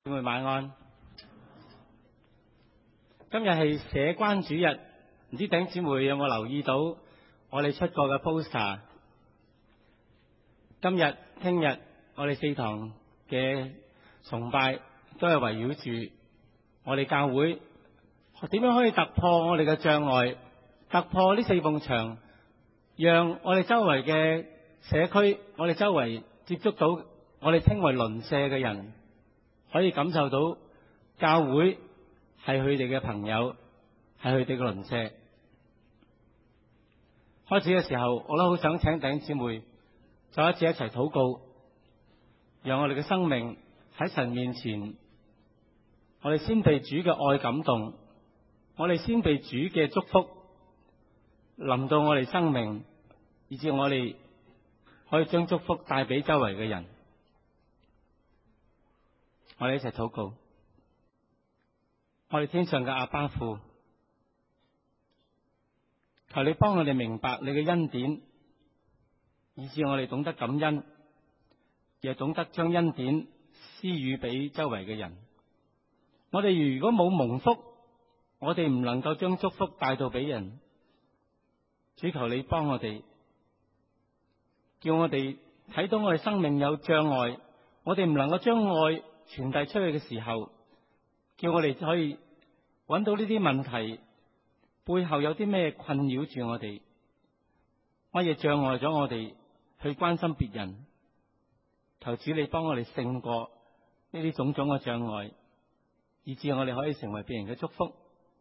姊妹晚安。今日係社關主日，唔知弟兄姊妹有冇留意到我哋出過嘅 poster？ 今日、聽日我哋4堂嘅崇拜都係圍繞住我哋教會點樣可以突破我哋嘅障礙，突破呢4埲牆，讓我哋周圍嘅社區，我哋周圍接觸到我哋稱為鄰舍嘅人，可以感受到教會係佢哋嘅朋友，係佢哋嘅鄰舍。開始嘅時候，我都好想請弟兄姊妹再一次一齊禱告，讓我哋嘅生命喺神面前，我哋先被主嘅愛感動，我哋先被主嘅祝福臨到我哋生命，以至我哋可以將祝福帶俾周圍嘅人。我哋一齊禱告。我哋天上嘅阿爸父，求你幫我哋明白你嘅恩典，以致我哋懂得感恩，亦懂得將恩典施予俾周圍嘅人。我哋如果冇蒙福，我哋唔能夠將祝福帶到俾人。主，求你幫我哋，叫我哋睇到我哋生命有障礙，我哋唔能夠將愛傳遞出去嘅時候，叫我哋可以揾到呢啲問題背後有啲咩困擾住我哋，乜嘢障礙咗我哋去關心別人。求主你幫我哋勝過呢啲種種嘅障礙，以致我哋可以成為別人嘅祝福。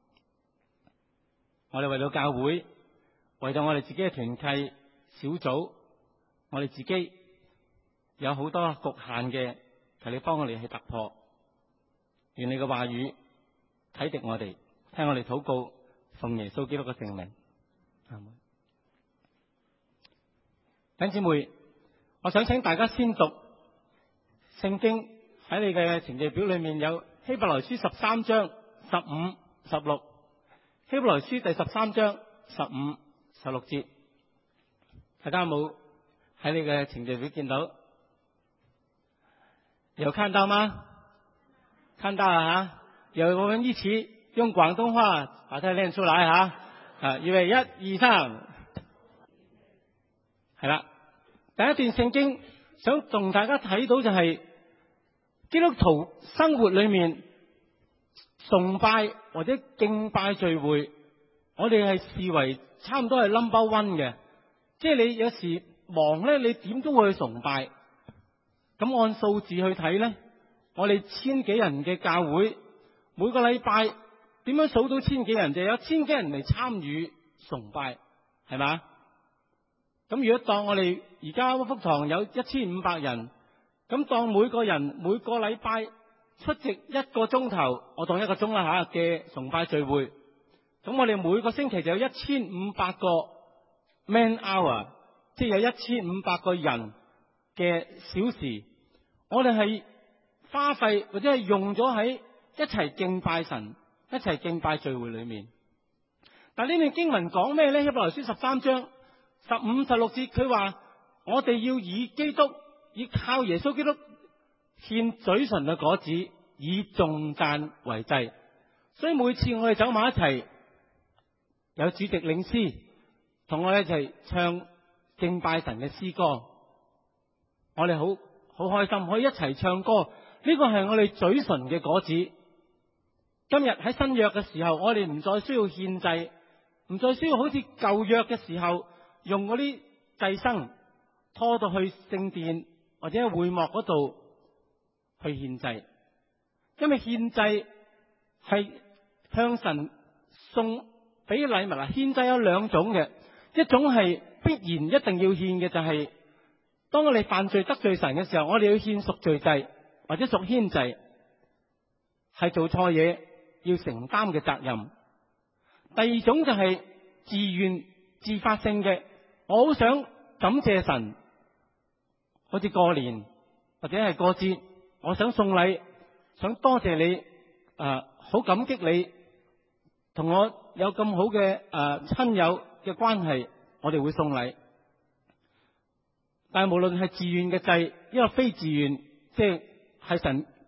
我哋為到教會，為到我哋自己嘅團契小組，我哋自己有好多局限嘅，求你幫我哋去突破。願你嘅話語啟迪我哋，聽我哋禱告，奉耶穌基督嘅聖名。阿門。弟兄姊妹，我想請大家先讀聖經，喺你嘅程序表裏面有希伯來書13章15、16，希伯來書第13章15、16節。大家有冇喺你嘅程序表見到？有看到嗎？看到了哈。有我們一起用廣東話把它念出來哈。預備1、2、3。係啦，第一段聖經想同大家睇到就係基督徒生活裏面崇拜或者敬拜聚會，我哋係視為差唔多係 number one 嘅。即係你有時忙咧，你點都會去崇拜。咁按數字去睇咧，我哋1000幾人嘅教會，每個禮拜點樣數到1000幾人，就有1000幾人嚟參與崇拜，係嘛？咁如果當我哋而家福堂有1500人，咁當每個人每個禮拜出席1個鐘頭，我當1個鐘啦嘅崇拜聚會，咁我哋每個星期就有1500個 man hour， 即係有1500個人嘅小時，我哋係花費或者係用咗喺一齊敬拜神、一齊敬拜聚會裏面。但呢段經文講咩呢？希伯來書13章15、16節，佢話我哋要以基督，以靠耶穌基督獻嘴唇嘅果子，以頌讚為祭。所以每次我哋走埋一齊，有主席領詩同我哋一齊唱敬拜神嘅詩歌，我哋好開心，可以一齊唱歌。呢個係我哋嘴唇嘅果子。今日喺新約嘅時候，我哋唔再需要獻祭，唔再需要好似舊約嘅時候用嗰啲祭牲拖到去聖殿或者會幕嗰度去獻祭。因為獻祭係向神送俾禮物啊。獻祭有2種嘅，一種係必然一定要獻嘅，就係當我哋犯罪得罪神嘅時候，我哋要獻贖罪祭或者贖愆祭，係做錯嘢要承擔嘅責任。第二種就係自願自發性嘅，我好想感謝神，好似過年或者係過節，我想送禮，想多謝你，好感激你同我有咁好嘅親友嘅關係，我哋會送禮。但係無論係自願嘅祭，因為非自願，即係神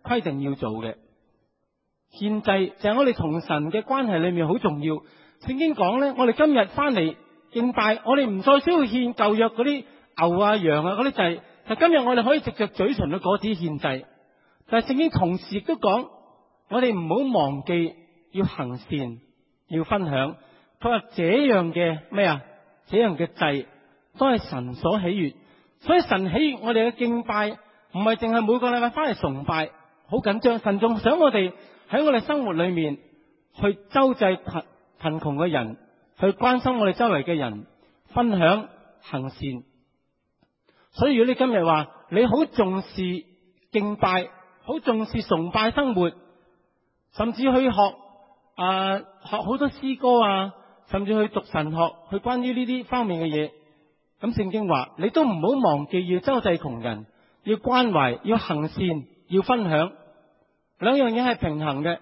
規定要做嘅。獻祭就係我哋同神嘅關係裏面好重要。聖經講呢，我哋今日翻嚟敬拜，我哋唔再需要獻舊約嗰啲牛啊羊啊嗰啲祭，但今日我哋可以藉着嘴唇嘅果子獻祭。但係聖經同時亦都講，我哋唔好忘記要行善，要分享。佢話這樣嘅咩啊？這樣嘅祭都係神所喜悅，所以神喜悅我哋嘅敬拜，唔係淨係每個禮拜翻嚟崇拜，好緊張。神仲想我哋喺我哋生活裏面去周濟貧窮嘅人，去關心我哋周圍嘅人，分享行善。所以如果你今日話你好重視敬拜，好重視崇拜生活，甚至去學好多詩歌啊，甚至去讀神學，去關於呢啲方面嘅嘢，咁聖經話你都唔好忘記要周濟窮人，要關懷，要行善，要分享。兩樣嘢係平衡嘅。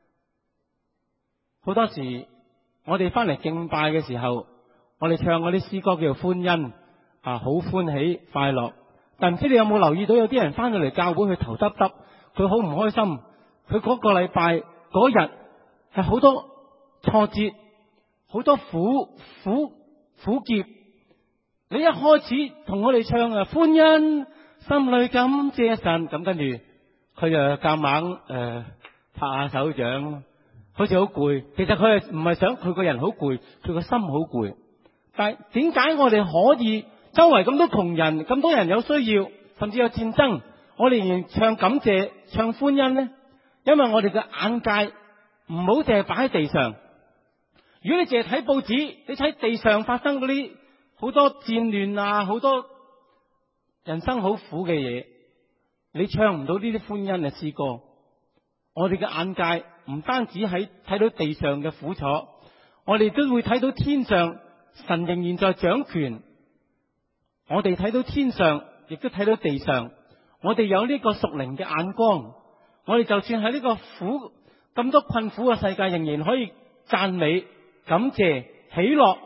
好多時我哋翻嚟敬拜嘅時候，我哋唱嗰啲詩歌叫做歡欣好歡喜快樂。但唔知你有冇留意到，有啲人翻到嚟教會去頭耷耷，佢好唔開心。佢嗰個禮拜嗰日係好多挫折，好多苦澀。你一開始同我哋唱歡欣，心裏感謝神，咁跟住佢就夾硬拍下手掌，好似好攰。其實佢係唔係想佢個人好攰，佢個心好攰。但係點解我哋可以周圍咁多窮人，咁多人有需要，甚至有戰爭，我哋仍然唱感謝、唱歡欣呢？因為我哋嘅眼界唔好淨係擺喺地上。如果你淨係睇報紙，你睇地上發生嗰啲好多戰亂啊，好多人生好苦嘅嘢，你唱唔到呢啲歡欣嘅詩歌。我哋嘅眼界唔單止喺睇到地上嘅苦楚，我哋都會睇到天上神仍然在掌權。我哋睇到天上，亦都睇到地上。我哋有呢個屬靈嘅眼光，我哋就算喺呢個咁多困苦嘅世界，仍然可以讚美、感謝、喜樂。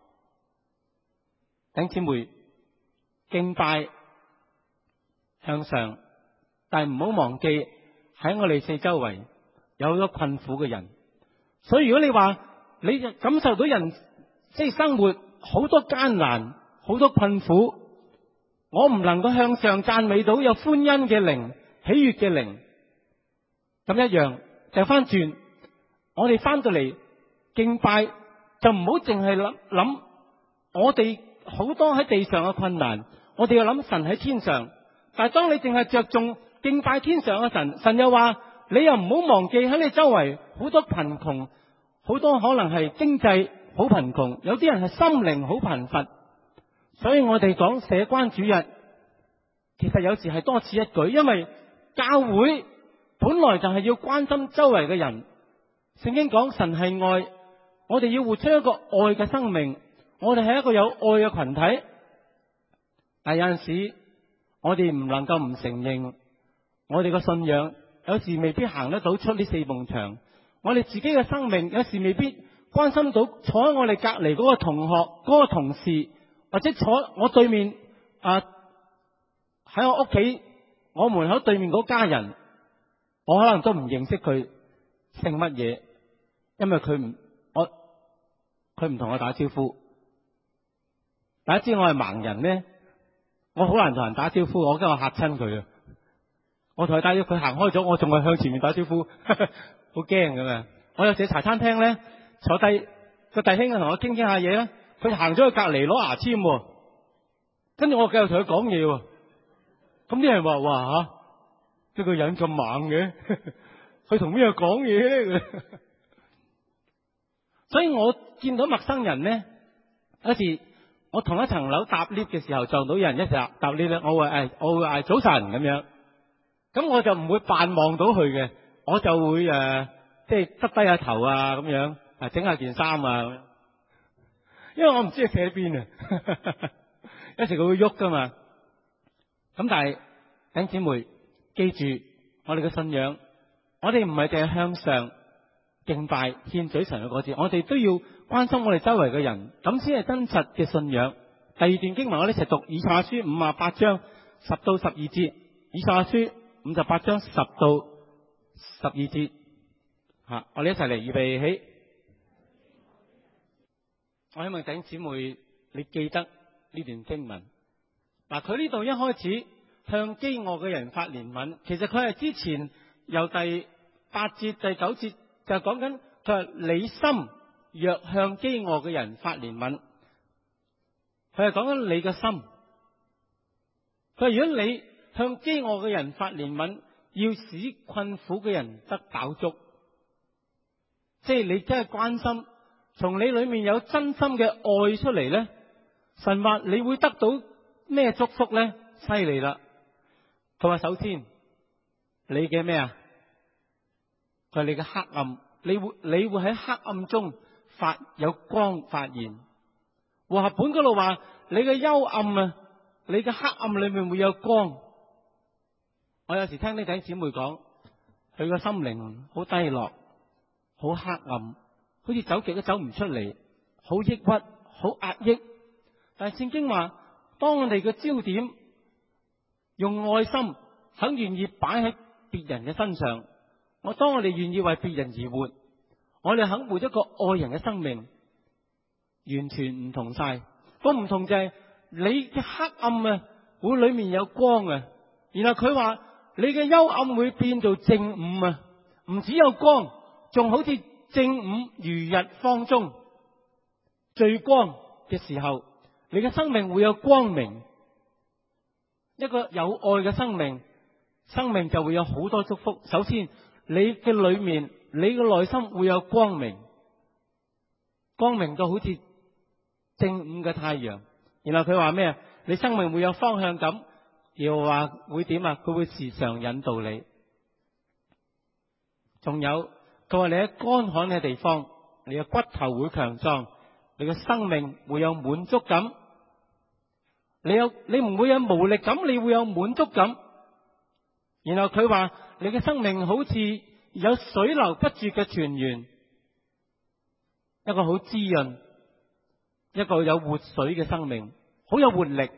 弟兄姊妹，敬拜向上，但係唔好忘記喺我哋四周圍有好多困苦嘅人。所以如果你話你感受到人即係生活好多艱難，好多困苦，我唔能夠向上讚美到有歡欣嘅靈、喜悅嘅靈，咁一樣就翻轉，我哋翻到嚟敬拜就唔好淨係諗我哋好多喺地上嘅困難，我哋要諗神喺天上。但係當你淨係着重敬拜天上嘅神，神又話你又唔好忘記喺你周圍好多貧窮，好多可能係經濟好貧窮，有啲人係心靈好貧乏。所以我哋講社關主日，其實有時係多此一舉，因為教會本來就係要關心周圍嘅人。聖經講神係愛，我哋要活出一個愛嘅生命，我哋係一個有愛嘅群體。但有陣時我哋唔能夠唔承認，我哋嘅信仰有時未必行得到出呢四埲牆。我哋自己嘅生命有時未必關心到坐喺我哋隔籬嗰個同學、嗰個同事，或者坐我對面喺我屋企我門口對面嗰家人，我可能都唔認識佢姓乜嘢，因為佢唔同我打招呼。大家知我係盲人咧，我好難同人打招呼，我驚我嚇親佢啊！我同佢打招呼，佢行開咗，我仲係向前面打招呼，好驚噶嘛！我有時茶餐廳咧坐低，個弟兄同我傾下嘢咧，佢行咗去隔籬攞牙籤，跟住我繼續同佢講嘢。咁啲人話：哇吓，呢個人咁猛嘅，佢同邊個講嘢咧？所以我見到陌生人咧，有時我同一層樓搭 lift 嘅時候撞到有人一齊搭 lift 咧，我會嗌早晨咁樣，咁我就唔會扮望到佢嘅，我就會即係耷低下頭啊咁樣，整下件衫啊咁樣，因為我唔知佢企喺邊啊，有時佢會喐噶嘛。咁但係弟兄姊妹記住，我哋嘅信仰，我哋唔係淨係向上敬拜獻嘴神嘅果子，我哋都要關心我哋周圍嘅人，咁先係真實嘅信仰。第二段經文我哋一齊讀以賽亞書58章10到12節。以賽亞書 58章10到12節。我哋一齊嚟預備起。我希望弟兄姊妹你記得呢段經文。佢呢度一開始向飢餓嘅人發憐憫，其實佢係之前由第8節、第9節就講緊，佢話你心若向飢餓嘅人發憐憫，佢係講緊你嘅心。佢話如果你向飢餓嘅人發憐憫，要使困苦嘅人得飽足，即係你真係關心，從你裏面有真心嘅愛出嚟咧，神話你會得到咩祝福咧？犀利啦！佢話首先你嘅咩啊？佢話你嘅黑暗，你會喺黑暗中有光發現。和合本嗰度話你嘅幽暗啊，你嘅黑暗裏面會有光。我有時聽啲弟兄姊妹講，佢個心靈好低落，好黑暗，好似走極都走唔出嚟，好抑鬱，好壓抑。但係聖經話，當我哋嘅焦點用愛心，肯願意擺喺別人嘅身上，當我哋願意為別人而活，我哋肯活一個愛人嘅生命，完全唔同晒。個唔同就係你嘅黑暗啊，會裏面有光啊。然後佢話你嘅幽暗會變做正午啊，唔只有光，仲好似正午如日方中最光嘅時候，你嘅生命會有光明。一個有愛嘅生命，生命就會有好多祝福。首先你嘅裏面，你嘅內心會有光明，光明到好似正午嘅太陽。然後佢話咩？你生命會有方向感，又話會點啊？佢會時常引導你。仲有佢話你喺乾旱嘅地方，你嘅骨頭會強壯，你嘅生命會有滿足感。你唔會有無力感，你會有滿足感。然後佢話你嘅生命好似有水流不絕嘅泉源，一個好滋潤，一個有活水嘅生命，好有活力。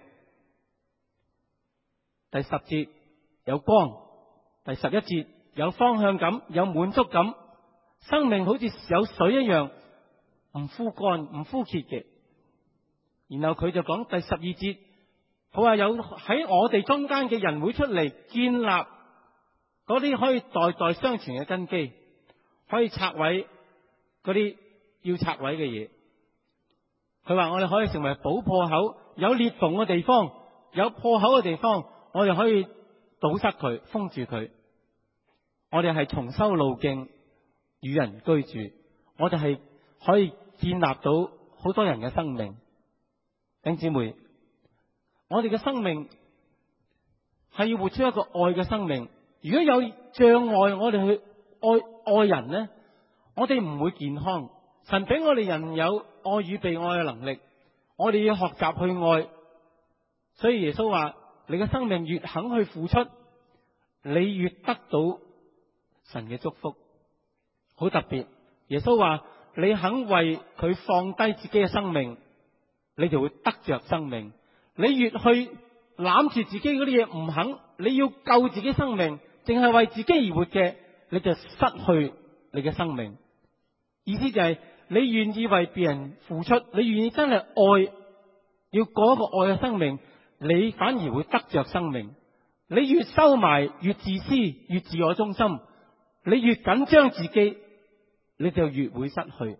第10節有光，第11節有方向感，有滿足感，生命好似有水一樣，唔枯乾唔枯竭嘅。然後佢就講第12節，佢話有喺我哋中間嘅人會出嚟建立嗰啲可以代代相傳嘅根基，可以拆毀嗰啲要拆毀嘅嘢。佢話我哋可以成為補破口，有裂縫嘅地方，有破口嘅地方，我哋可以堵塞佢，封住佢。我哋係重修路徑，與人居住。我哋係可以建立到好多人嘅生命。弟兄姊妹，我哋嘅生命係要活出一個愛嘅生命。如果有障礙，我哋去愛人呢，我哋唔會健康。神俾我哋人有愛與被愛嘅能力，我哋要學習去愛。所以耶穌話：你嘅生命越肯去付出，你越得到神嘅祝福。好特別，耶穌話：你肯為佢放低自己嘅生命，你就會得着生命。你越去攬住自己嗰啲嘢唔肯，你要救自己生命，淨係為自己而活嘅，你就失去你嘅生命。意思就係你願意為別人付出，你願意真係愛，要過一個愛嘅生命，你反而會得着生命。你越收埋，越自私，越自我中心，你越緊張自己，你就越會失去。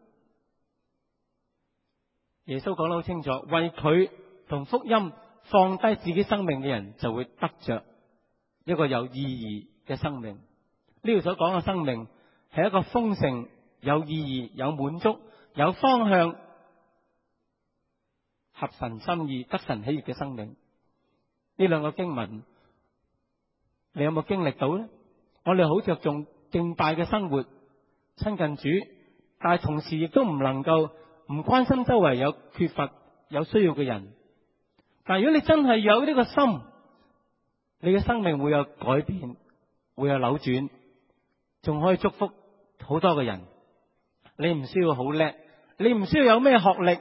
耶穌講得好清楚，為佢同福音放低自己生命嘅人，就會得着一個有意義嘅生命。呢度所講嘅生命係一個豐盛、有意義、有滿足、有方向、合神心意、得神喜悅嘅生命。呢兩個經文你有冇經歷到呢？我哋好着重敬拜嘅生活，親近主，但係同時亦都唔能夠唔關心周圍有缺乏有需要嘅人。但係如果你真係有呢個心，你嘅生命會有改變，會有扭轉，仲可以祝福好多嘅人。你唔需要好叻，你唔需要有咩學歷，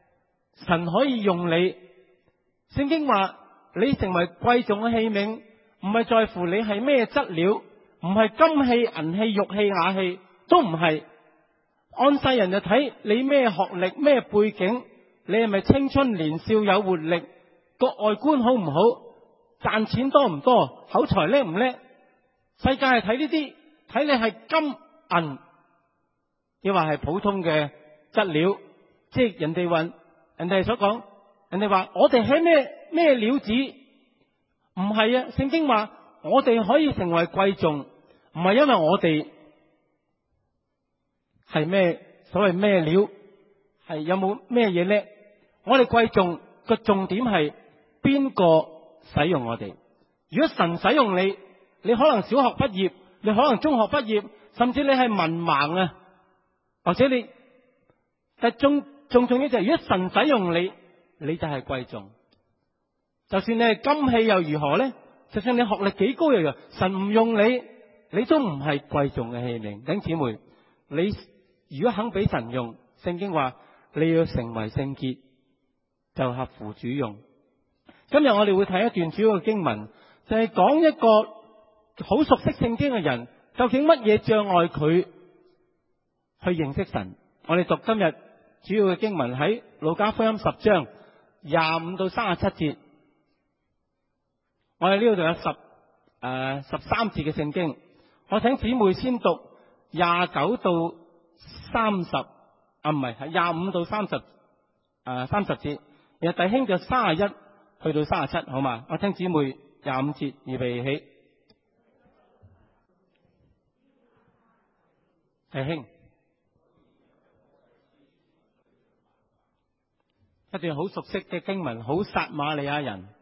神可以用你。聖經話你成為貴重嘅器皿， 唔係在乎你係咩質料，唔係金器、銀器、玉器、瓦器，都唔係。按世人就睇你咩學歷、咩背景，你係咪青春年少有活力，個外觀好唔好，賺錢多唔多，口才叻唔叻。世界係睇呢啲，睇你係金銀，亦話係普通嘅質料。即係人哋話，人哋所講，人哋話我哋係咩料子，唔係啊。聖經話我哋可以成為貴重，唔係因為我哋係咩所謂咩料，係有冇咩嘢叻。我哋貴重個重點係邊個使用我哋。如果神使用你，你可能小學畢業，你可能中學畢業，甚至你係文盲啊，或者你，但重要就係如果神使用你，你就係貴重。就算你係金器又如何呢？就算你學歷幾高又如何，神唔用你，你都唔係貴重嘅器皿。弟兄姊妹，你如果肯俾神用，聖經話你要成為聖潔，就合乎主用。今日我哋會睇一段主要嘅經文，就係講一個好熟悉聖經嘅人，究竟乜嘢障礙佢去認識神。我哋讀今日主要嘅經文喺路加福音10章25到37節。我哋呢度有13節嘅聖經，我請姊妹先讀29到30，唔係25到30節，然後弟兄就31去到37，好嘛？我聽姊妹25節，預備起。弟兄，一段好熟悉嘅經文，好撒瑪利亞人。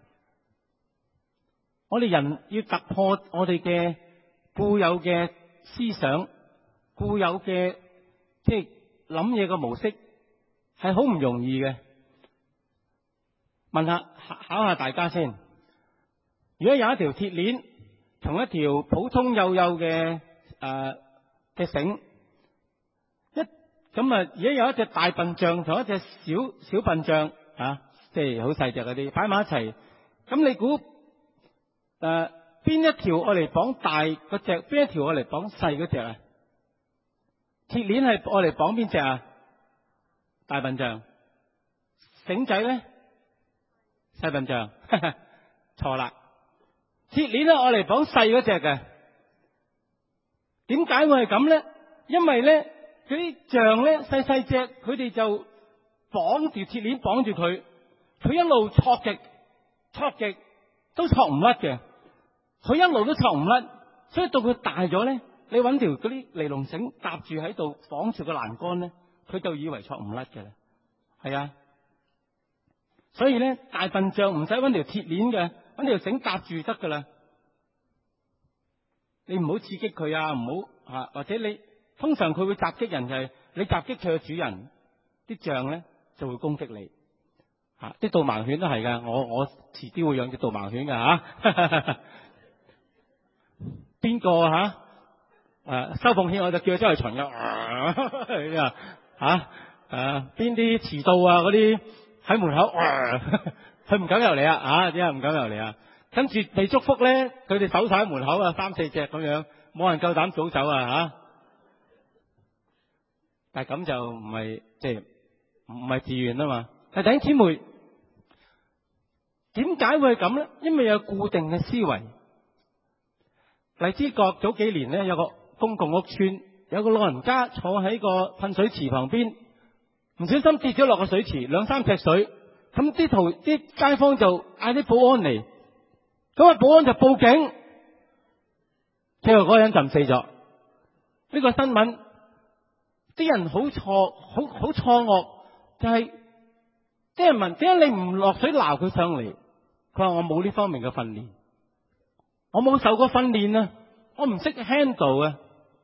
我哋人要突破我哋嘅固有嘅思想，固有嘅即係諗嘢嘅模式，係好唔容易嘅。考下大家先，如果有一條鐵鏈同一條普通幼幼嘅繩，咁啊，而家有一隻大笨象同一隻小笨象即係好細隻嗰啲擺埋一齊，咁你估邊一條我嚟綁大嗰隻，邊一條我嚟綁細嗰隻啊？鐵鏈係我嚟綁邊隻啊？大笨象。繩仔咧？細笨象。錯啦，鐵鏈咧我嚟綁細嗰隻嘅。點解會係咁咧？因為咧嗰啲象咧細細隻，佢哋就綁住鐵鏈綁住佢，佢一路挫極都挫唔甩嘅。佢一路都挫唔甩，所以到佢大咗咧，你揾條嗰啲尼龍繩搭住喺度綁住個欄杆咧，佢就以為挫唔甩嘅啦。係啊，所以咧大笨象唔使揾條鐵鏈嘅，揾條繩搭住得噶啦。你唔好刺激佢啊，唔好或者你通常佢會襲擊人，就係你襲擊佢嘅主人，啲象咧就會攻擊你。啲導盲犬都係噶，我遲啲會養隻導盲犬噶邊個收奉獻我就叫佢周圍巡㗎。邊啲遲到嗰啲喺門口佢唔敢入嚟點解唔敢入嚟啊？跟住被祝福咧，佢哋守晒喺門口3、4隻咁樣，冇人夠膽早走但係咁就唔係即係唔係自願啊嘛。但弟兄姊妹，點解會係咁咧？因為有固定嘅思維。荔枝角早幾年咧，有個公共屋邨，有個老人家坐喺個噴水池旁邊，唔小心跌咗落個水池2、3尺水，咁啲街坊就嗌啲保安嚟，咁保安就報警，最後嗰個人浸死咗。呢個新聞啲人好錯愕，就係啲人問點解你唔落水撈佢上嚟？佢話我冇呢方面嘅訓練。我冇受過訓練啊，我唔識 handle 啊。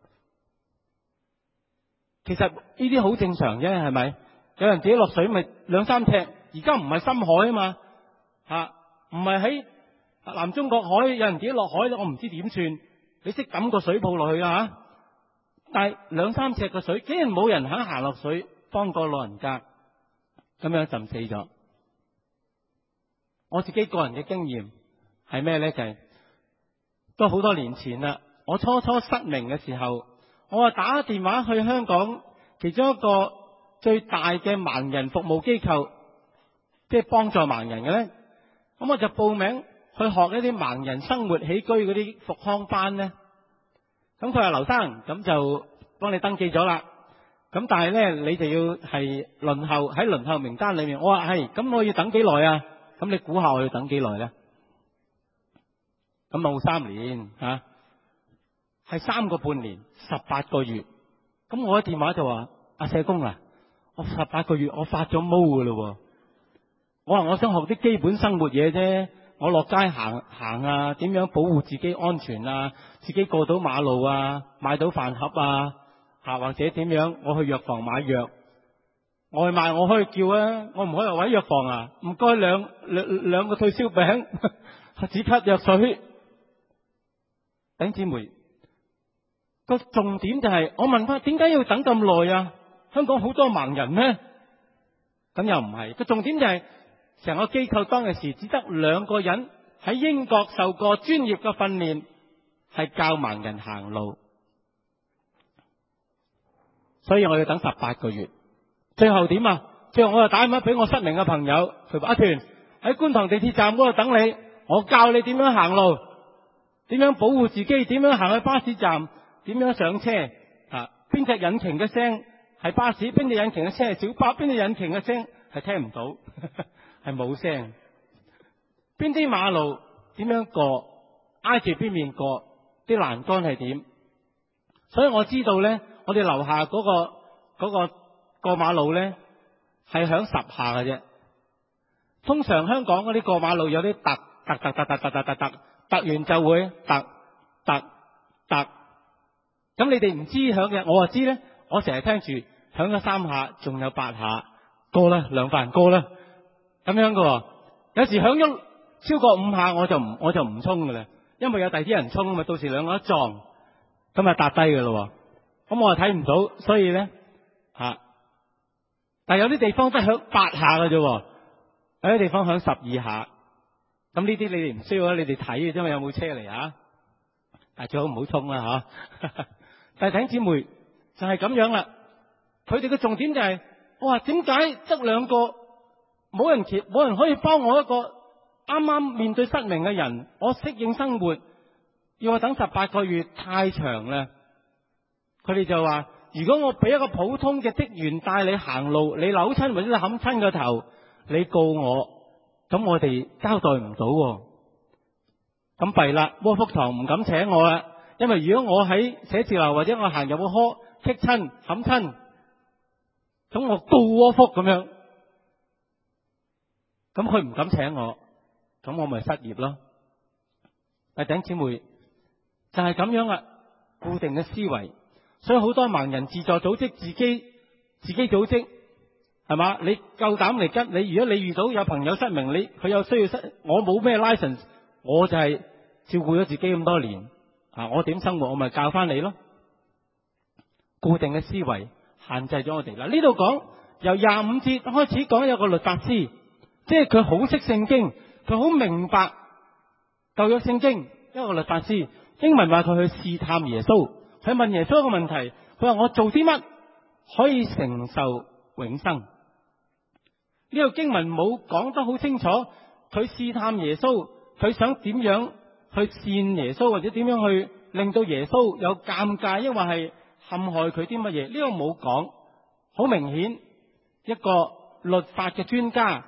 其實呢啲好正常啫，係咪？有人自己落水咪2、3尺，而家唔係深海啊嘛，唔係喺南中國海，有人自己落海，我唔知點算。你識抌個水泡落去但係2、3尺嘅水，竟然冇人肯行落水幫個老人家，咁樣浸死咗。我自己個人嘅經驗係咩咧？就係都好多年前啦。我初初失明嘅時候，我打電話去香港其中一個最大嘅盲人服務機構，即係幫助盲人嘅咧。咁我就報名去學一啲盲人生活起居嗰啲復康班咧。咁佢話劉生，咁就幫你登記咗啦。咁但係咧，你就要係輪候喺輪候名單裏面。我話係，咁我要等幾耐啊？咁你估下我要等幾耐咧？咁冇3年吓，係3個半年，18個月。咁我喺電話就話：阿社工啊，我18個月我發咗毛噶咯。我話我想學啲基本生活嘢啫，我落街行啊，點樣保護自己安全啊，自己過到馬路啊，買到飯盒啊，或者點樣，我去藥房買藥，外賣我可以叫啊，我唔可以話喂藥房啊，唔該兩個退燒餅，止咳藥水。弟兄姊妹，個重點就係，我問翻點解要等咁耐啊？香港好多盲人咩？咁又唔係，個重點就係成個機構當嘅時只得2個人喺英國受過專業嘅訓練，係教盲人行路，所以我要等18個月。最後點啊？最後我就打電話俾我失明嘅朋友，佢話阿團喺觀塘地鐵站嗰度等你，我教你點樣行路，點樣保護自己，點樣行去巴士站，點樣上車，邊隻引擎嘅聲係巴士，邊隻引擎嘅聲係小巴，邊隻引擎嘅聲係聽唔到，係冇聲。邊啲馬路點樣過，挨住邊面過，啲欄杆係點。所以我知道咧，我哋樓下嗰個過馬路咧係響10下嘅啫。通常香港嗰啲過馬路有啲突完就會突。咁你哋唔知響嘅，我就知咧。我成日聽住響咗3下，仲有8下，過啦，兩份過啦，咁樣嘅。有時響咗超過5下，我就唔衝嘅啦，因為有第二啲人衝啊嘛，到時兩個一撞，咁啊搭低嘅咯。咁我就睇唔到，所以咧但係有啲地方都係響8下嘅啫，有啲地方響12下。咁呢啲你哋唔需要啊，你哋睇嘅啫嘛，有冇車嚟啊？但係最好唔好衝啦吓。但係弟兄姊妹就係咁樣啦，佢哋嘅重點就係，我話點解得2個，冇人可以幫我一個啱啱面對失明嘅人，我適應生活，要我等18個月太長啦。佢哋就話，如果我俾一個普通嘅職員帶你行路，你扭親或者你冚親個頭，你告我，咁我哋交代唔到。咁弊啦，窩福堂唔敢請我啦，因為如果我喺寫字樓或者我行入個科棘親冚親，咁我告窩福咁樣，咁佢唔敢請我，咁我咪失業咯。弟兄姊妹就係咁樣啦，固定嘅思維。所以好多盲人自助組織自己組織，係嘛？你夠膽嚟跟你？如果你遇到有朋友失明，佢有需要我冇咩 license， 我就係照顧咗自己咁多年，我點生活我咪教翻你咯。固定嘅思維限制咗我哋。嗱，呢度講由25節開始講有個律法師，即係佢好識聖經，佢好明白舊約聖經。一個律法師，經文話佢去試探耶穌，佢問耶穌一個問題，佢話我做啲乜可以承受永生？呢個經文冇講得好清楚，佢試探耶穌，佢想點樣去騙耶穌，或者點樣去令到耶穌有尷尬，抑或係陷害佢啲乜嘢？呢個冇講。好明顯，一個律法嘅專家，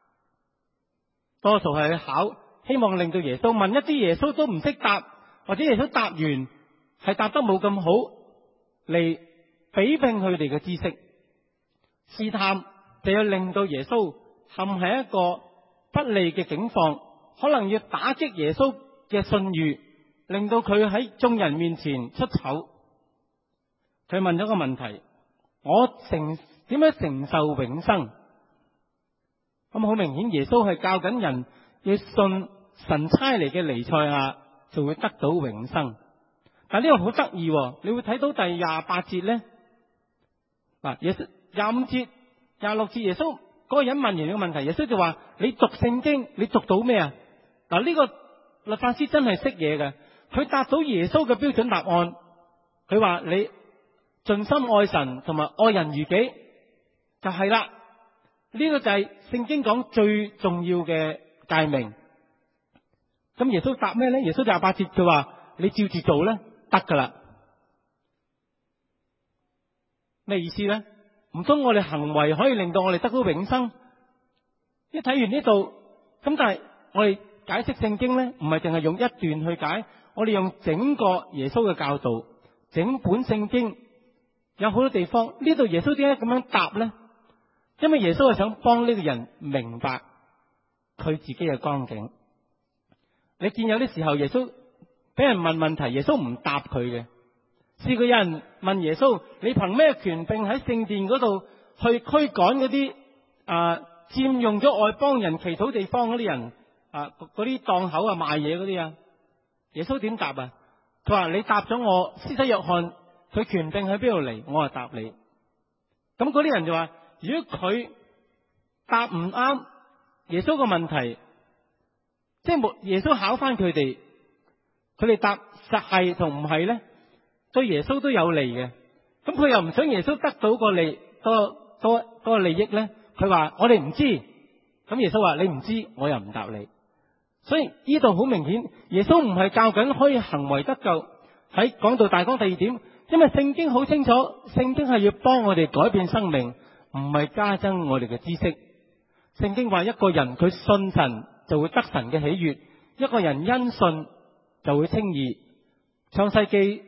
多數係去考，希望令到耶穌問一啲耶穌都唔識答，或者耶穌答完係答得冇咁好，嚟比拼佢哋嘅知識。試探就要令到耶穌陷喺一個不利嘅境況，可能要打擊耶穌嘅信譽，令到佢喺眾人面前出醜。佢問咗個問題，我點樣承受永生？咁好明顯，耶穌係教緊人要信神差嚟嘅彌賽亞就會得到永生。但呢個好得意，你會睇到第28節咧。耶穌25節、26節，耶穌嗰個人問完呢個問題，耶穌就話：你讀聖經，你讀到咩啊？呢個律法師真係識嘢嘅。 佢答到耶穌嘅標準答案，佢話你盡心愛神同埋愛人如己，就係啦。呢個就係聖經講最重要嘅誡命。咁耶穌答咩咧？耶穌就28節佢話你照住做咧得噶啦。咩意思咧？唔通我哋行為可以令到我哋得到永生？一睇完呢度，咁但係我哋解釋聖經咧，唔係淨係用一段去解，我哋用整個耶穌嘅教導，整本聖經有好多地方。呢度耶穌點解咁樣答咧？因為耶穌係想幫呢個人明白佢自己嘅光景。你見有啲時候耶穌俾人問問題，耶穌唔答佢嘅。試過有人問耶穌：你憑咩權柄喺聖殿嗰度去驅趕嗰啲佔用咗外邦人祈禱地方嗰啲人嗰啲檔口賣嘢嗰啲啊？耶穌點答啊？佢話你答咗我，施洗約翰佢權柄喺邊度嚟？我就答你。咁嗰啲人就話：如果佢答唔啱耶穌個問題，即係耶穌考翻佢哋，佢哋答實係同唔係咧，對耶穌都有利嘅。咁佢又唔想耶穌得到個利益咧，佢話我哋唔知。咁耶穌話你唔知，我又唔答你。所以呢度好明顯，耶穌唔係教緊可以行為得救。喺講道大綱第2點，因為聖經好清楚，聖經係要幫我哋改變生命，唔係加增我哋嘅知識。聖經話一個人佢信神就會得神嘅喜悅，一個人因信就會稱義。創世記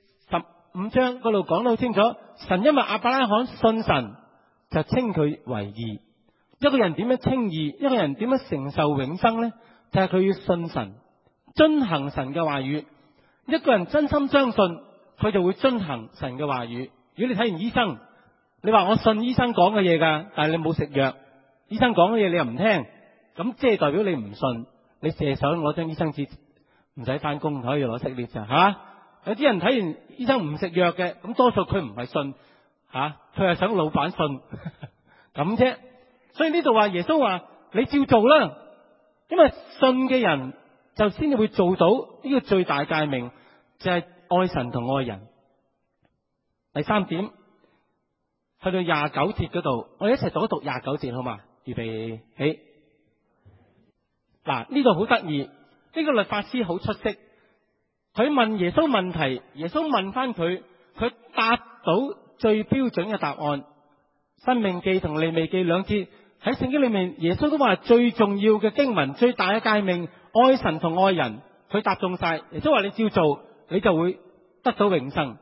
15章嗰度講得好清楚，神因為亞伯拉罕信神就稱佢為義。一個人點樣稱義，一個人點樣承受永生呢？就係佢要信神，遵行神嘅話語。一個人真心相信，佢就會遵行神嘅話語。如果你睇完醫生，你話我信醫生講嘅嘢㗎，但係你冇食藥，醫生講嘅嘢你又唔聽，咁即係代表你唔信。你射手攞張醫生紙，唔使翻工可以攞息列咋吓？有啲人睇完醫生唔食藥嘅，咁多數佢唔係信吓，佢係想老闆信咁啫。所以呢度話耶穌話你照做啦，因為信嘅人就先至會做到呢個最大誡命，就係愛神同愛人。第3點，去到29節嗰度，我哋一齊讀一讀29節好嘛？預備起。嗱，呢度好得意，呢個律法師好出色。佢問耶穌問題，耶穌問翻佢，佢答到最標準嘅答案。申命記同利未記2節喺聖經裏面，耶穌都話最重要嘅經文，最大嘅誡命，愛神同愛人，佢答中晒。耶穌話你照做，你就會得到永生。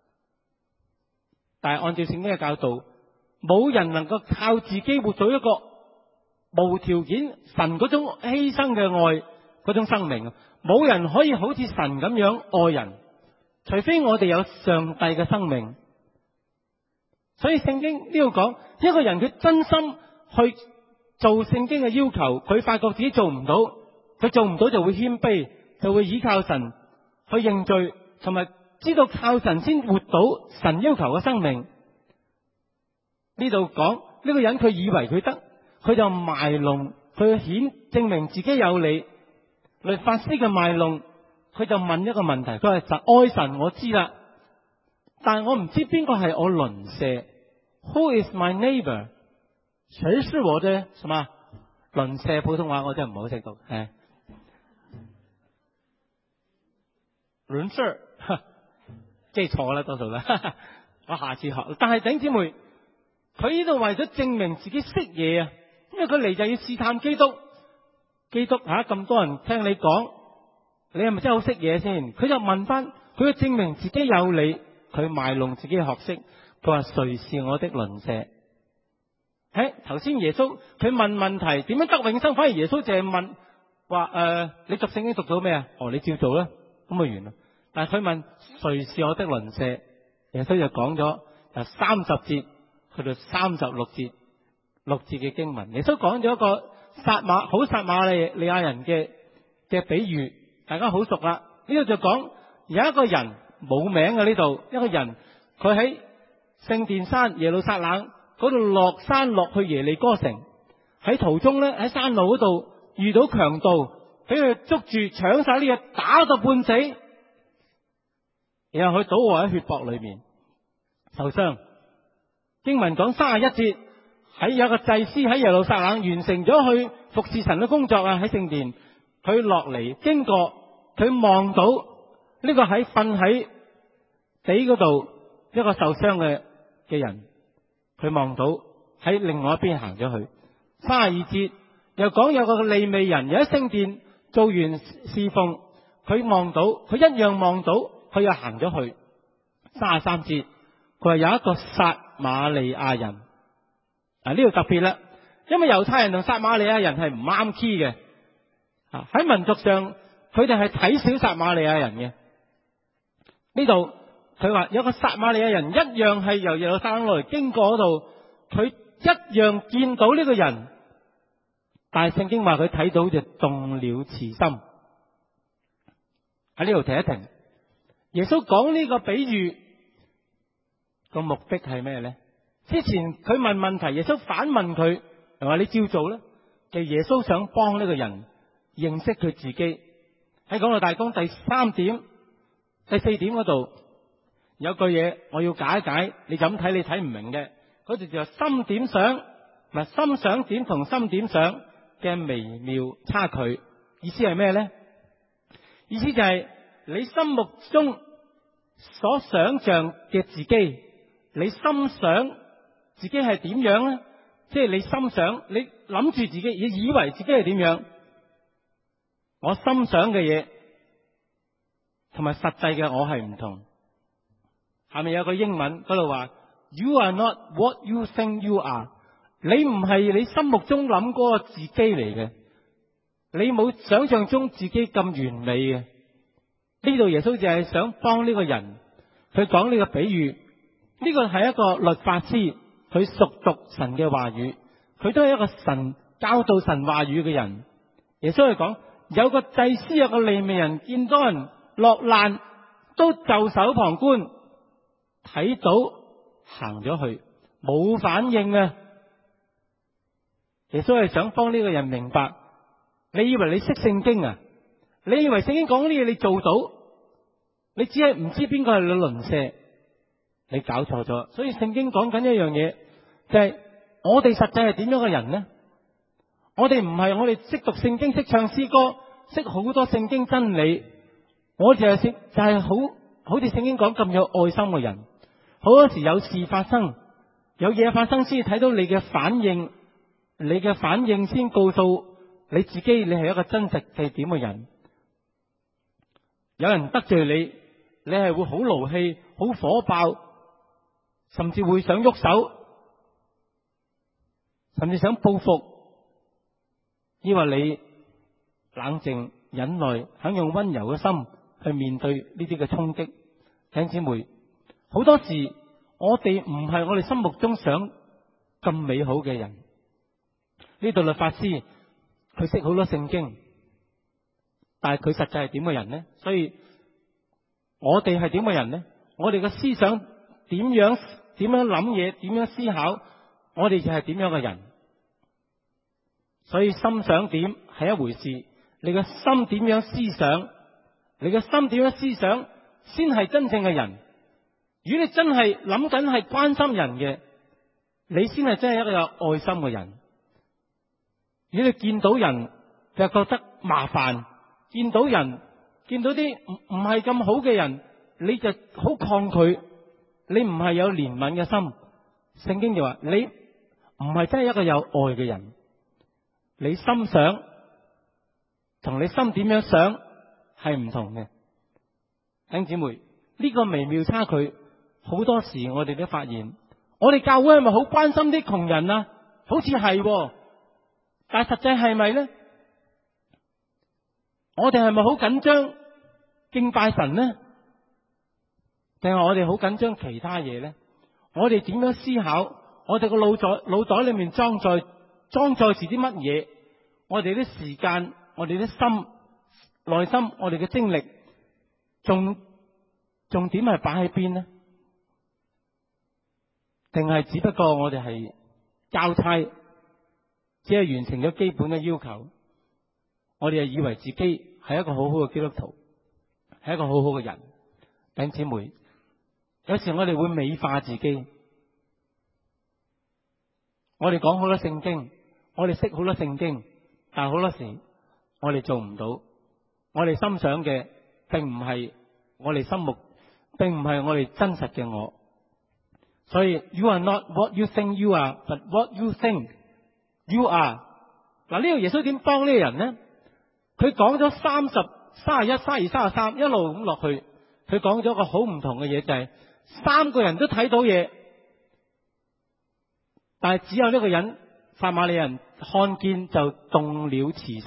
但係按照聖經嘅教導，冇人能夠靠自己活到一個無條件神嗰種犧牲嘅愛嗰種生命。冇人可以好似神咁樣愛人，除非我哋有上帝嘅生命。所以聖經呢度講，一個人佢真心去做聖經嘅要求，佢發覺自己做唔到，佢做唔到就會謙卑，就會依靠神去認罪，同埋知道靠神先活到神要求嘅生命。呢度講呢個人佢以為佢得，佢就賣弄，佢證明自己有理。律法師嘅賣弄，佢就問一個問題，佢話愛神我知啦，但係我唔知邊個係我鄰舍。Who is my neighbor？ 誰是我的什麼鄰舍？普通話我真係唔好識讀，係鄰舍，即係錯啦，多數啦。我下次學。但係弟兄姊妹，佢呢度為咗證明自己識嘢啊，因為佢嚟就要試探基督。基督咁多人聽你講，你係咪真係好識嘢先？佢就問翻，佢要證明自己有理，佢賣弄自己嘅學識。佢話誰是我的鄰舍？頭先耶穌佢問問題點樣得永生，反而耶穌淨係問話你讀聖經讀到咩啊？你照做啦，咁就完啦。但係佢問誰是我的鄰舍？耶穌就講咗由30節去到36節6節嘅經文。耶穌講咗一個撒瑪利亞人嘅比喻，大家好熟啦。呢度就講有一個人冇名嘅，呢度一個人佢喺聖殿山耶路撒冷嗰度落山落去耶利哥城，喺途中咧喺山路嗰度遇到強盜，俾佢捉住搶晒啲嘢，打到半死。 然後佢倒臥喺血泊裏面受傷。經文講31節，喺有個祭司喺耶路撒冷完成咗去服侍神嘅工作啊，喺聖殿佢落嚟經過，佢望到呢個喺瞓喺地嗰度一個受傷嘅人，佢望到喺另外一邊行咗去。32節又講有個利未人又喺聖殿做完侍奉，佢望到，佢一樣望到，佢又行咗去。33節佢話有一個撒瑪利亞人，呢度特別啦，因為猶太人同撒瑪利亞人係唔啱 key 嘅，喺民族上佢哋係睇小撒瑪利亞人嘅。呢度佢話有個撒瑪利亞人一樣係由耶路撒冷來經過嗰度，佢一樣見到呢個人，但係聖經話佢睇到就動了慈心。喺呢度停一停，耶穌講呢個比喻個目的係咩呢？之前佢問問題，耶穌反問佢，又話你照做啦。其實耶穌想幫呢個人認識佢自己。喺講道大綱第3點、第4點嗰度有句嘢我要解一解，你就咁睇你睇唔明嘅，嗰就叫心點想，唔係心想點同心點想嘅微妙差距。意思係咩呢？意思就係你心目中所想象嘅自己，你心想自己係點樣呢？即係你心想，你諗住自己，你以為自己係點樣？我心想嘅嘢同埋實際嘅我係唔同。下面有個英文嗰度話 You are not what you think you are。 你唔係你心目中諗嗰個自己嚟嘅，你冇想象中自己咁完美嘅。呢度耶穌就係想幫呢個人，佢講呢個比喻。呢個係一個律法師，佢熟讀神嘅話語，佢都係一個神教導神話語嘅人。耶穌係講有個祭司，有個利未人見到人落難都袖手旁觀，睇到行咗去冇反應啊。耶穌係想幫呢個人明白，你以為你識聖經啊？你以為聖經講啲嘢你做到？你只係唔知邊個係你鄰舍，你搞錯咗。所以聖經講緊一樣嘢，就係我哋實際係點樣嘅人呢？我哋唔係我哋識讀聖經、識唱詩歌、識好多聖經真理，我哋係識就係好似聖經講咁有愛心嘅人。好多時有事發生，有嘢發生先睇到你嘅反應，你嘅反應先告訴你自己，你係一個真實係點嘅人。有人得罪你，你係會好勞氣、好火爆，甚至會想喐手，甚至想報復。因為你冷靜忍耐，肯用溫柔嘅心去面對呢啲嘅衝擊。弟兄姊妹，好多時我哋唔係我哋心目中想咁美好嘅人。呢度律法師佢識好多聖經，但係佢實際係點嘅人呢？所以我哋係點嘅人呢？我哋嘅思想點樣諗嘢，點樣思考，我哋就係點樣嘅人。所以心想點係一回事，你嘅心點樣思想，你嘅心點樣思想先係真正嘅人。如果你真係諗緊係關心人嘅，你先係真係一個有愛心嘅人。如果你見到人就覺得麻煩，見到啲唔係咁好嘅人，你就好抗拒，你唔係有憐憫嘅心。聖經就話你唔係真係一個有愛嘅人。你心想同你心點樣想係唔同嘅。弟兄姊妹，呢個微妙差距，好多時我哋都發現，我哋教會係咪好關心啲窮人啊？好似係，但係實際係咪呢？我哋係咪好緊張敬拜神呢？定係我哋好緊張其他嘢呢？我哋點樣思考？我哋個腦袋裏面裝載住啲乜嘢？我哋啲時間，我哋啲心、內心，我哋嘅精力，重點係擺喺邊呢？定係只不過我哋係交差，只係完成咗基本嘅要求，我哋係以為自己係一個好好嘅基督徒，係一個好好嘅人。 弟兄姊妹，有時我哋會美化自己，我哋講好多聖經，我哋識好多聖經，但係好多時我哋做唔到，我哋心想嘅並唔係我哋心目，並唔係我哋真實嘅我。所以 You are not what you think you are, but what you think you are。嗱，呢個耶穌點幫呢個人呢？佢講咗31、32、33一路咁落去，佢講咗個好唔同嘅嘢，就係三個人都睇到嘢，但係只有呢個人撒瑪利人看見就動了慈心，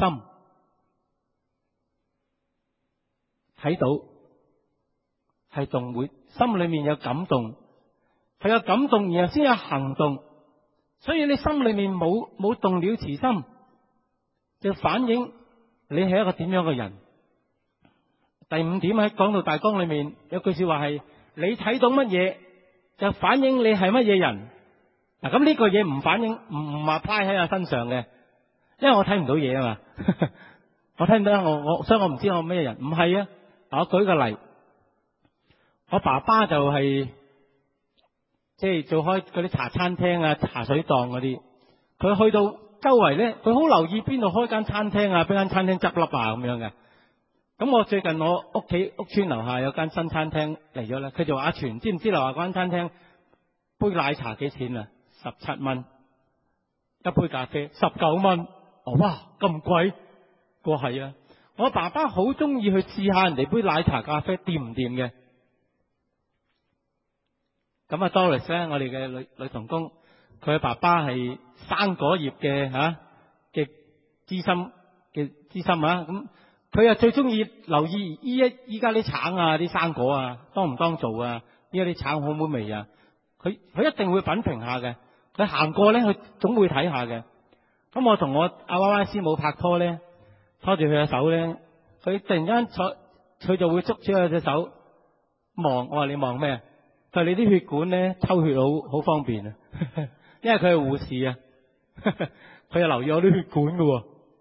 睇到係動會，心裏面有感動，佢有感動，然後先有行動。所以你心裏面冇動了慈心，就反映你係一個點樣嘅人。第五點喺講道大綱裏面有句說話係：你睇到乜嘢就反映你係乜嘢人。嗱，咁呢個嘢唔反映，唔話派喺我身上嘅，因為我睇唔到嘢啊嘛。我睇唔到，所以我唔知我咩人。唔係啊，我舉個例，我爸爸就係即係做開嗰啲茶餐廳啊、茶水檔嗰啲，佢去到周圍咧，佢好留意邊度開間餐廳啊，邊間餐廳執笠啊咁樣嘅。咁我最近我屋村樓下有間新餐廳嚟咗啦，佢就話：阿全，知唔知樓下嗰間餐廳杯奶茶幾錢啊？17蚊，一杯咖啡19蚊。哦，哇，咁貴？我話係啊，我爸爸好中意去試下人哋杯奶茶咖啡掂唔掂嘅。咁啊 Doris 咧，我哋嘅女同工，佢嘅爸爸係生果業嘅嘅資深啊，咁佢啊最中意留意依家啲橙啊、啲生果啊當唔當造啊，依家啲橙好唔好味啊，佢一定會品評下嘅。佢行過咧，佢總會睇下嘅。咁我同我阿娃娃師母拍拖咧，拖住佢嘅手咧，佢突然間佢就會捉住佢隻手望。我話：你望咩？佢話：你啲血管咧抽血好方便啊，因為佢係護士啊，佢又留意我啲血管㗎。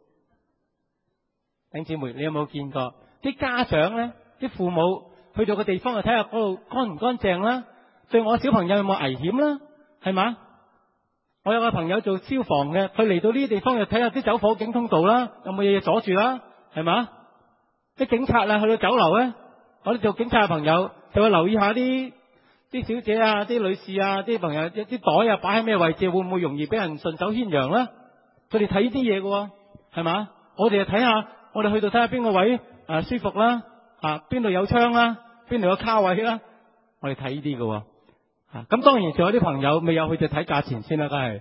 弟兄姊妹，你有冇見過啲家長咧？啲父母去到個地方就睇下嗰度乾唔乾淨啦，對我小朋友有冇危險啦，係嘛？我有個朋友做消防嘅，佢嚟到呢啲地方就睇下啲走火警通道啦，有冇嘢阻住啦，係嘛？啲警察啊，去到酒樓咧，我哋做警察嘅朋友就會留意下啲小姐啊、啲女士啊、啲朋友啲袋啊擺喺咩位置，會唔會容易俾人順手牽羊啦？佢哋睇呢啲嘢嘅，係嘛？我哋就睇下，我哋去到睇下邊個位舒服啦，邊度有窗啦，邊度有卡位啦，我哋睇呢啲嘅。咁當然仲有啲朋友未有去就睇價錢先啦，梗係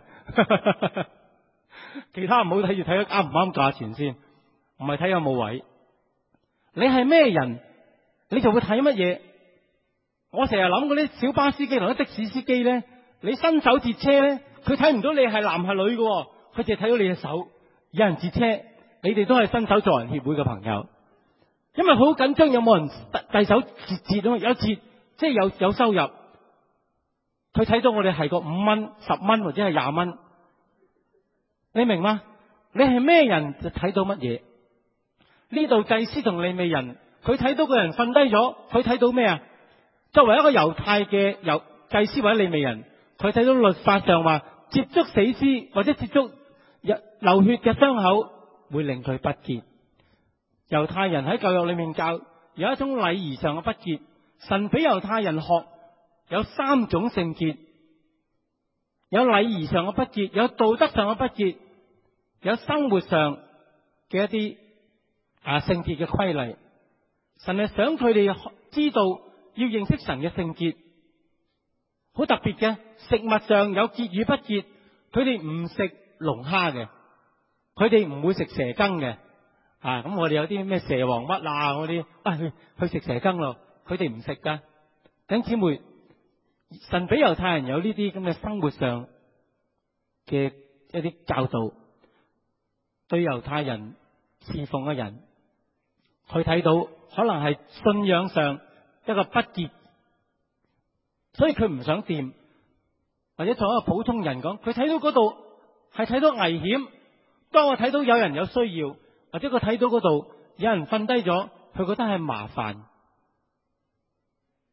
其他唔好睇住，睇啱唔啱價錢先，唔係睇有冇位。你係咩人，你就會睇乜嘢。我成日諗嗰啲小巴司機同啲的士司機咧，你伸手截車咧，佢睇唔到你係男係女嘅，佢淨係睇到你嘅手。有人截車，你哋都係伸手助人協會嘅朋友，因為好緊張有冇人遞手截啊嘛，有截即係有收入。佢睇到我哋係個5蚊、10蚊或者係20蚊，你明嗎？你係咩人就睇到乜嘢。呢度祭司同利未人，佢睇到個人瞓低咗，佢睇到咩啊？作為一個猶太嘅祭司或者利未人，佢睇到律法上話接觸死屍或者接觸流血嘅傷口會令佢不潔。猶太人喺舊約裏面教有一種禮儀上嘅不潔，神俾猶太人學。有3種聖潔，有禮儀上嘅不潔，有道德上嘅不潔，有生活上嘅一啲聖潔嘅規例。神係想佢哋知道要認識神嘅聖潔，好特別嘅。食物上有潔與不潔，佢哋唔食龍蝦嘅，佢哋唔會食蛇羹嘅。咁我哋有啲咩蛇王乜嗰啲，去食蛇羹咯，佢哋唔食噶。弟兄姊妹，神俾猶太人有呢啲咁嘅生活上嘅一啲教導，對猶太人侍奉嘅人，佢睇到可能係信仰上一個不潔，所以佢唔想掂。或者作為一個普通人講，佢睇到嗰度係睇到危險。當我睇到有人有需要，或者佢睇到嗰度有人瞓低咗，佢覺得係麻煩。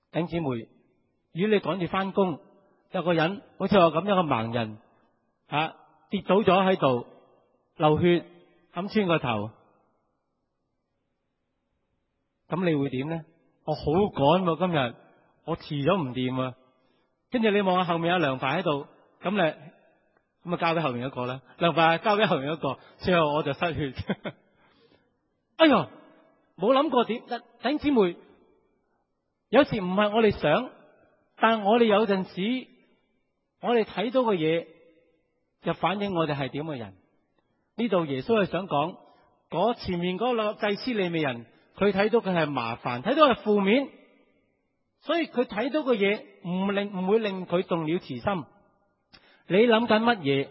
弟兄姊妹，如果你趕住翻工，有個人好似我咁樣嘅盲人跌倒咗喺度，流血冚穿個頭，咁你會點呢？我好趕喎，今日我遲咗唔掂啊！跟住你望下後面有梁伯喺度，咁啊交俾後面一個啦，梁伯交俾後面一個，最後我就失血。哎呀，冇諗過點？弟兄姊妹，有時唔係我哋想，但係我哋有陣時，我哋睇到嘅嘢就反映我哋係點嘅人。呢度耶穌係想講，前面嗰個祭司利未人，佢睇到嘅係麻煩，睇到係負面，所以佢睇到嘅嘢唔會令佢動了慈心。你諗緊乜嘢，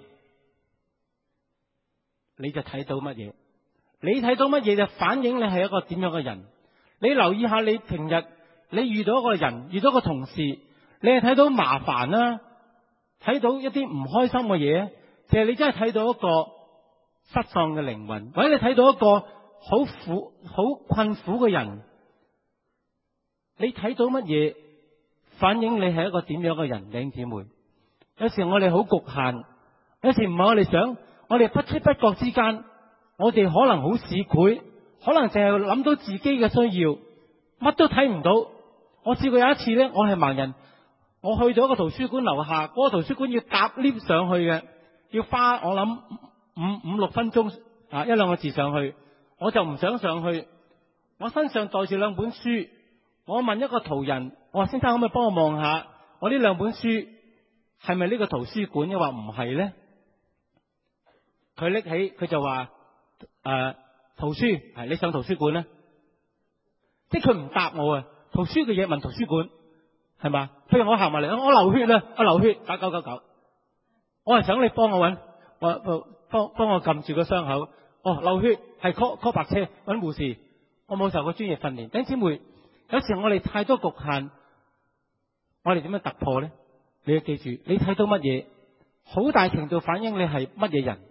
你就睇到乜嘢。你睇到乜嘢就反映你係一個點樣嘅人。你留意下，你平日你遇到一個人，遇到一個同事，你係睇到麻煩啦，睇到一啲唔開心嘅嘢，其實你真係睇到一個失喪嘅靈魂，或者你睇到一個好困苦嘅人。你睇到乜嘢，反映你係一個點樣嘅人。弟兄姊妹，有時我哋好局限，有時唔係我哋想，我哋不知不覺之間，我哋可能好市儈，可能淨係諗到自己嘅需要，乜都睇唔到。我試過有一次呢，我係盲人，我去到一個圖書館樓下，嗰個圖書館要搭 lift 上去嘅，要花我諗五六分鐘一兩個字上去，我就唔想上去。我身上帶住兩本書，我問一個途人，我話先生可唔可以幫我望下，我呢兩本書係咪呢個圖書館？佢話唔係呢。佢拎起佢就話圖書係你上圖書館呢？即係佢唔答我啊！圖書嘅嘢問圖書館係嘛？譬如我行埋嚟，我流血啦，我流血打999，我係想你幫我揾，幫我撳住個傷口。哦，流血係 call 白車揾護士。我冇受過專業訓練。弟兄姊妹，有時我哋太多局限，我哋點樣突破呢？你要記住，你睇到乜嘢，好大程度反映你係乜嘢人。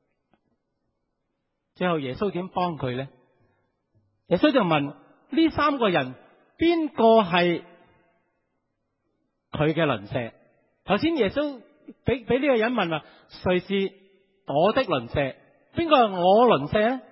最後耶穌點幫佢呢？耶穌就問呢三個人邊個係佢嘅鄰舍？頭先耶穌俾呢個人問話，誰是我的鄰舍？邊個係我鄰舍呢？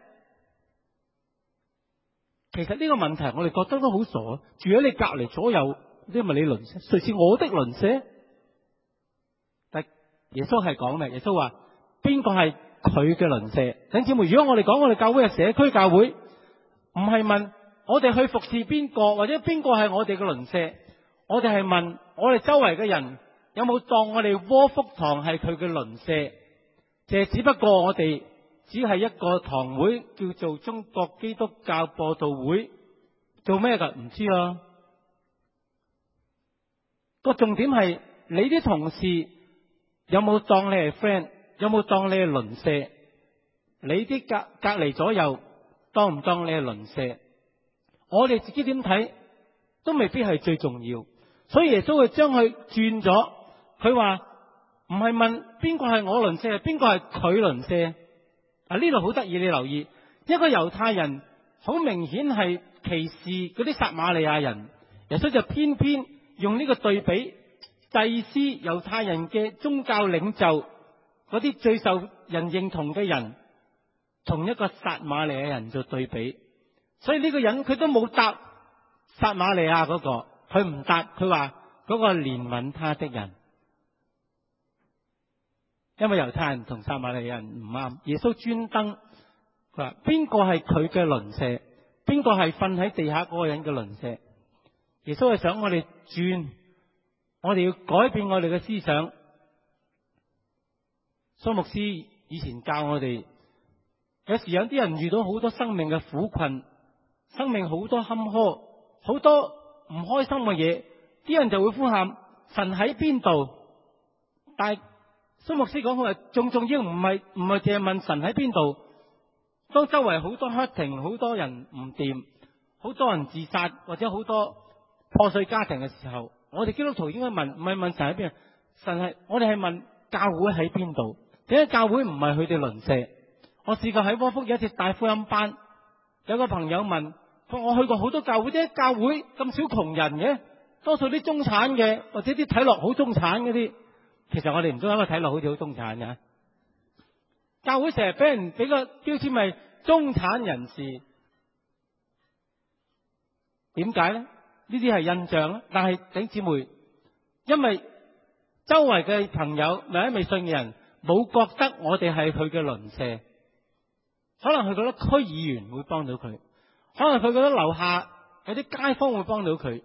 其實呢個問題我哋覺得都好傻，住喺你隔籬左右，呢咪你鄰舍？誰是我的鄰舍？但耶穌係講咩？耶穌話邊個係佢嘅鄰舍？弟兄姊妹，如果我哋講我哋教會係社區教會，唔係問我哋去服侍邊個，或者邊個係我哋嘅鄰舍，我哋係問我哋周圍嘅人有冇當我哋窩福堂係佢嘅鄰舍？就係只不過我哋只係一個堂會，叫做中國基督教播道會，做咩噶？唔知啊。個重點係你啲同事有冇當你係 friend，有冇當你係鄰舍？你啲隔籬左右當唔當你係鄰舍？我哋自己點睇都未必係最重要。所以耶穌會將佢轉咗，佢話唔係問邊個係我鄰舍，係邊個係佢鄰舍。呢度好得意，你留意，一個猶太人好明顯係歧視嗰啲撒瑪利亞人，耶穌就偏偏用呢個對比，祭司猶太人嘅宗教領袖嗰啲最受人認同嘅人，同一個撒瑪利亞人做對比。所以呢個人佢都冇答撒瑪利亞嗰個，佢唔答，佢話嗰個憐憫他的人。因為猶太人同撒瑪利亞人唔啱，耶穌專登佢話邊個係佢嘅鄰舍，邊個係瞓喺地下嗰個人嘅鄰舍。耶穌係想我哋轉，我哋要改變我哋嘅思想。蘇牧師以前教我哋，有時有啲人遇到好多生命嘅苦困，生命好多坎坷，好多唔開心嘅嘢，啲人就會呼喊神喺邊度。但係蘇牧師講佢話，仲重要唔係淨係問神喺邊度。當周圍好多 hurting，好多人唔掂，好多人自殺或者好多破碎家庭嘅時候，我哋基督徒應該問，唔係問神喺邊，神係我哋係問教會喺邊度？點解教會唔係佢哋鄰舍？我試過喺窩福有一次大福音班，有個朋友問，我去過好多教會，點解教會咁少窮人嘅？ 多數啲中產嘅，或者啲睇落好中產嗰啲，其實我哋唔中意，因為睇落好似好中產嘅。教會成日俾人俾個標籤係中產人士，點解咧？呢啲係印象啦。但係弟兄姊妹，因為周圍嘅朋友或者未信嘅人冇覺得我哋係佢嘅鄰舍，可能佢覺得區議員會幫到佢，可能佢覺得樓下有啲街坊會幫到佢，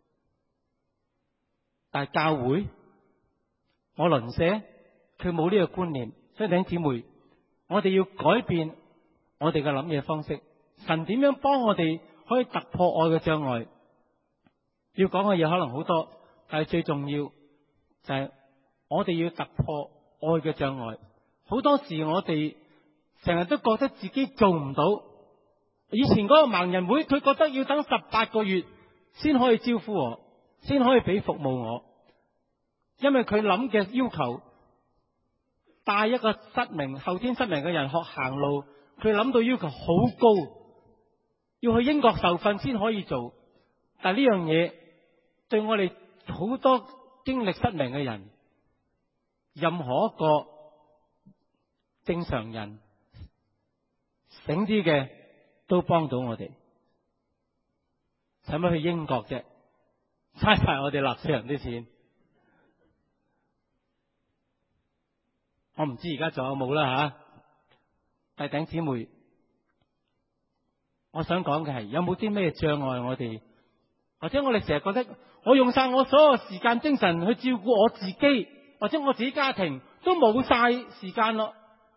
但係教會我鄰舍佢冇呢個觀念。所以弟兄姊妹，我哋要改變我哋嘅諗嘢方式。神點樣幫我哋可以突破愛嘅障礙？要講嘅嘢可能好多，但係最重要就係我哋要突破愛嘅障礙。好多時我哋成日都覺得自己做唔到。以前嗰個盲人會，佢覺得要等18個月先可以招呼我，先可以俾服務我，因為佢諗嘅要求，帶一個後天失明嘅人學行路，佢諗到要求好高，要去英國受訓先可以做。但係呢樣嘢對我哋好多經歷失明嘅人，任何一個正常人醒啲嘅都幫到我哋。使乜去英國啫？嘥晒我哋納稅人啲錢。我唔知而家仲有冇啦吓。弟兄姊妹，我想講嘅係有冇啲咩障礙我哋，或者我哋成日覺得我用晒我所有時間精神去照顧我自己，或者我自己家庭都冇晒時間咯。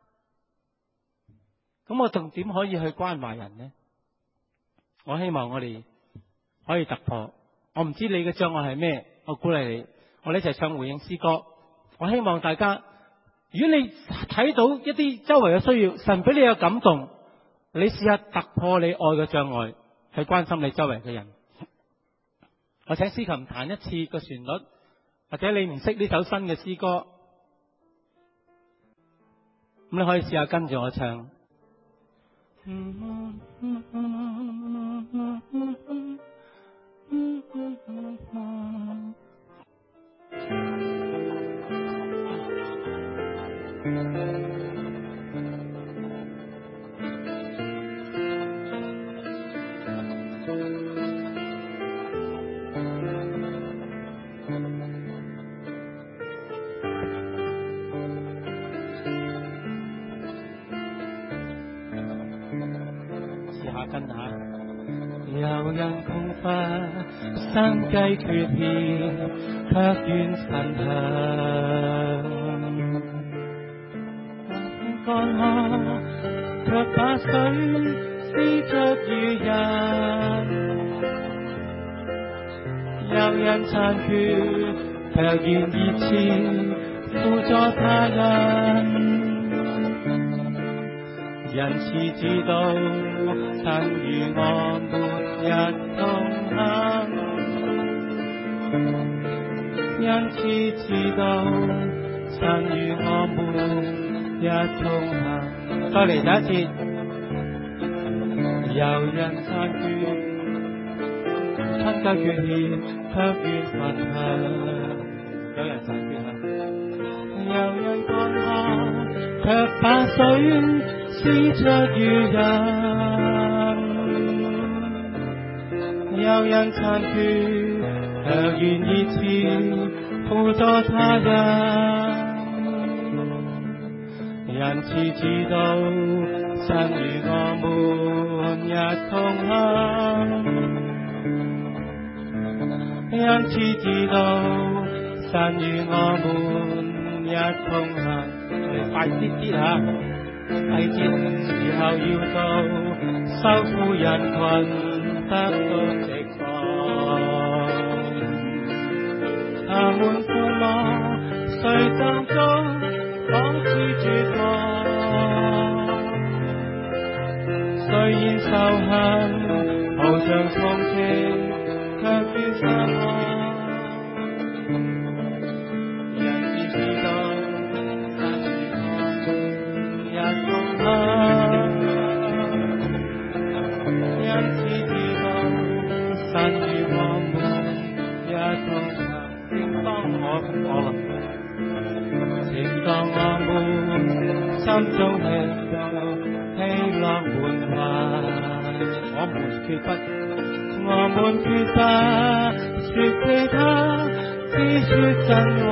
咁我仲點可以去關懷人呢？我希望我哋可以突破。我唔知你嘅障礙係咩，我鼓勵你，我哋一齊唱回應詩歌。我希望大家，如果你睇到一啲周圍嘅需要，神俾你有感動，你試下突破你愛嘅障礙，去關心你周圍嘅人。我請司琴彈一次個旋律，或者你唔識呢首新嘅詩歌，咁你可以試下跟住我唱。有人窮乏，生計缺欠，卻願神向。乾渴，卻把水施出於人。有人殘缺，卻願熱切輔助他人。人似知道，神與我們一同行。人似知道，神與我們一同行。再嚟第一節。有人殘缺，生計缺欠，卻願分享。有人殘缺啊！有人乾渴，卻把水施出於人。有人殘缺，卻願熱切輔助他人。人似知道，神與我們一同行。人似知道，神與我們一同行。你快啲啲吓！第節時候要到，受苦人群得到釋放。他們父母誰站中，仿似絕望。雖然仇恨好像衝擊，卻願相愛。一我啦。正當我們心中慶祝喜樂滿懷，我們決不說其他，只說真話。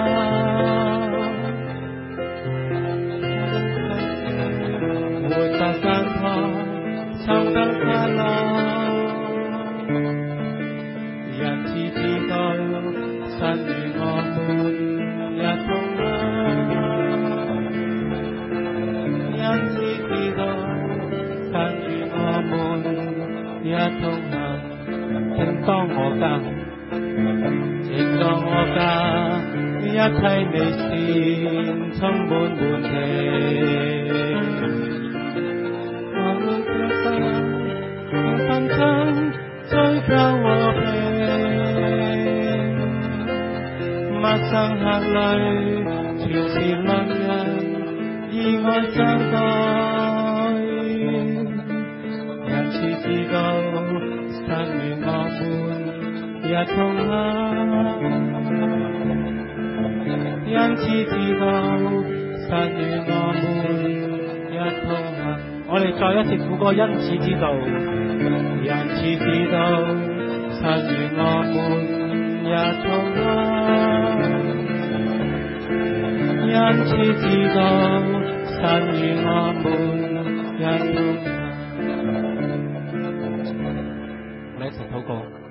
活得間旁，心得快樂。人只知道神與我們一同行，人只知道神與我們一同行。正當我家一切美善充滿滿地，我們卻奮爭追求和平，陌生客裏全是鄰人，以愛相待。人只知道神與我們一同行，人只知道神與我們一同行。我哋再一次副歌，因此知道，人只知道神與我們一同行，人只知道神與我們一同行。我哋一齊禱告。